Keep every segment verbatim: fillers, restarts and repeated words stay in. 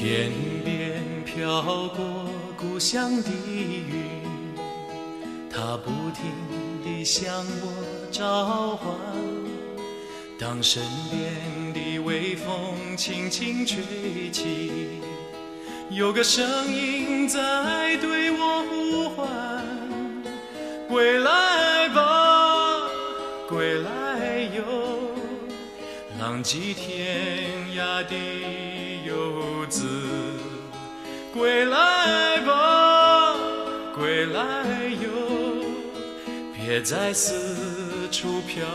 天边飘过故乡的云，它不停地向我召唤。当身边的微风轻轻吹起，有个声音在对我呼唤：归来吧，归来哟，浪迹天涯的游子。归来吧，归来哟，别再四处漂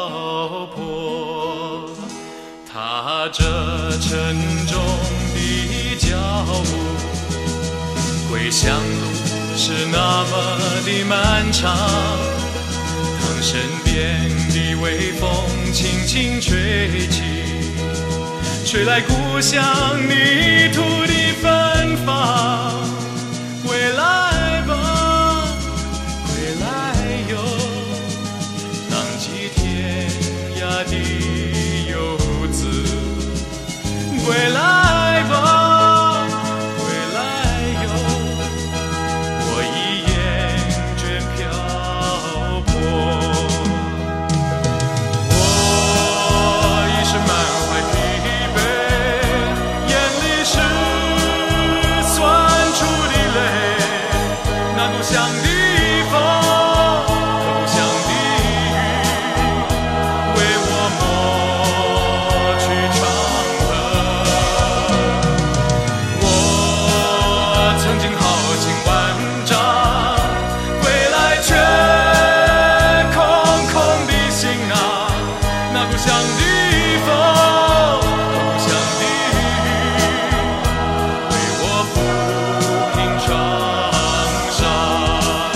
泊。踏着沉重的脚步，归乡路是那么的漫长。当身边的微风轻轻吹起，吹来故乡泥土的芬芳。归来吧，归来哟，浪迹天涯的游子。归来吧，归来哟，我已厌倦漂泊。我已是满怀疲惫，眼里是酸楚的泪。那故乡的风，故乡的雨，为我抹去长痕。我曾经豪情万丈，归来却空空的行囊。那故乡的风，故乡的雨，为我抚平创伤。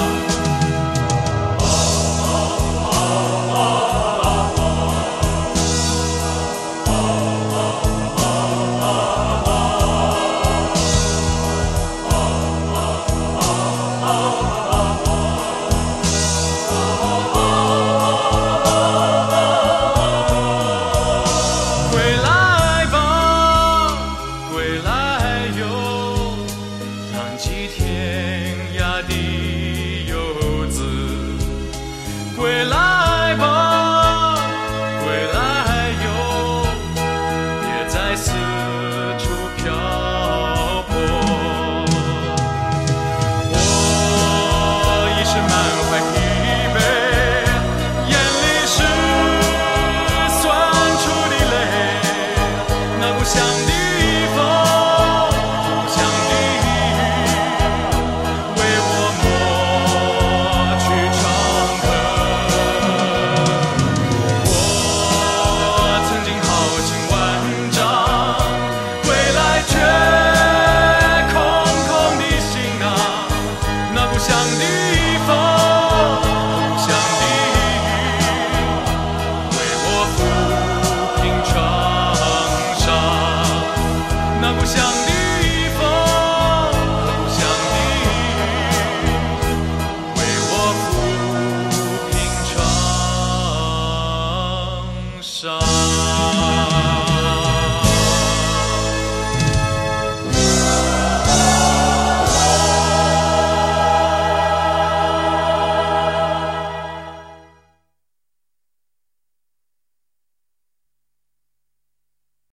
归来吧，归来哟，浪迹天涯的游子。归来吧，归来哟，别再四处漂泊。我已是满怀疲惫，眼里是酸楚的泪。那故乡的风，故乡的雨，为我抹去长痕。我曾经豪情万丈，归来却空空的行囊。那故乡的风，故乡的雨，为我抚平创伤。那故乡的风，故乡的雨，为我抚平创伤。